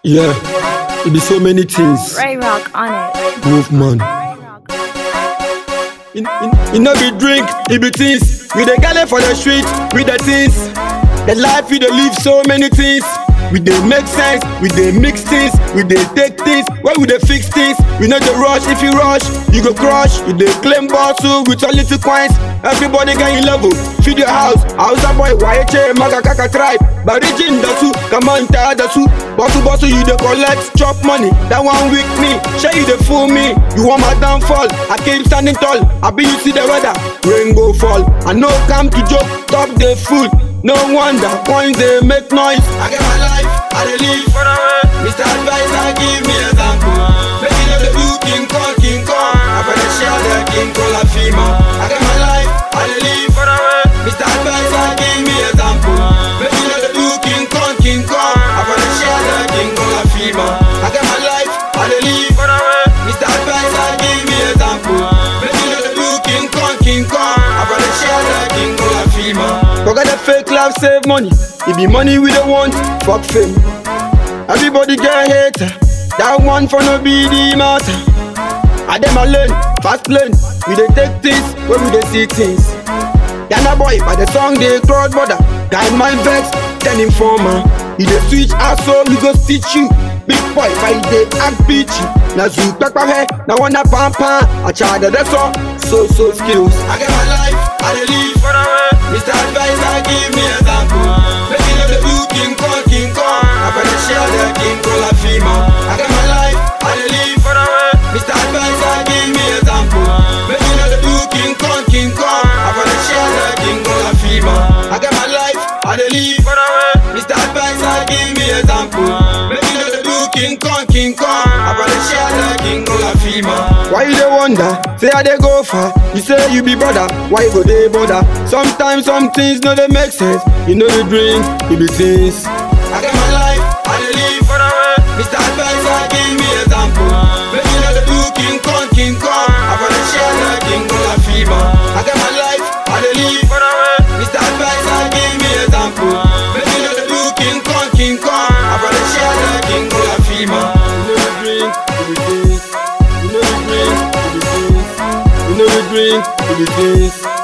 Yeah, it be so many things. Ray Rock on it. Movement. It no be drink, it be things. We dey galley for the street, with the things. The life we dey live, so many things. We dey make sense, we dey mix things, we dey take things, where we dey fix things. We no dey rush, if you rush, you go crush. You dey claim bottle with your little coins. Everybody get in level, feed your house. Hausa boy, YH, Maga Kaka tribe. Barijin Dasu, come on, tell Dasu. Bottle, you dey collect, chop money. That one weak me, share you dey fool me. You want my downfall, I keep standing tall. I be you see the weather, rain go fall. I know come to joke, top the food. No wonder, coins they make noise. I get my life, I dey live for away. Mr. Advisor, give me example. Make you know the do King Kong. I better share the King Kong La Fima. I get my life, I dey live for away. Mr. Advisor, give me example. Make you know the do King Kong. I better share the King Kong La Fima. I get my life, I dey live for away. Mr. Advisor, give me example. Make you know the do King Kong. I better share the King Kong La Fima. Forget the fake love, save money. It be money we don't want, fuck fame. Everybody get hater. That one for no be the matter. I dem a lane, fast lane. We dey take things when we dey see things. Yana boy, by the song they cross border. Guy my vex, ten informer. You dey switch asshole, we go stitch you. Big boy, by they act bitchy. Na zoo kpakpa he, na wanna pam. I charge the so skills. I get my life, I dey live for away. Mr. Advisor, give me example. Make you know the do King Kong. I better share the King Kong La Fima. I get my life, I dey live for away. Mr. Advisor, give me example. Make you know the do King Kong. I better share the King Kong La Fima. I get my life, I dey live for away. Mr. Advisor, give me example. Make you know the do King Kong. I better share the King Kong La Fima. Why you dey wonder? Say I dey go far. You say you be brother, why you go dey bother? Sometimes some things no dey make sense. You know the drink, you be things. I get my life, I dey live for away. Mr. Advisor, give me example. Make you know the do King Kong. I better share the King Kong La Fima. I get my life, I dey live for away. Mr. Advisor, give me example. Make you know the do King Kong. I better share the King Kong La Fima. You know the drink, you be things. You know the drink, you be things. You know the drink, you be things.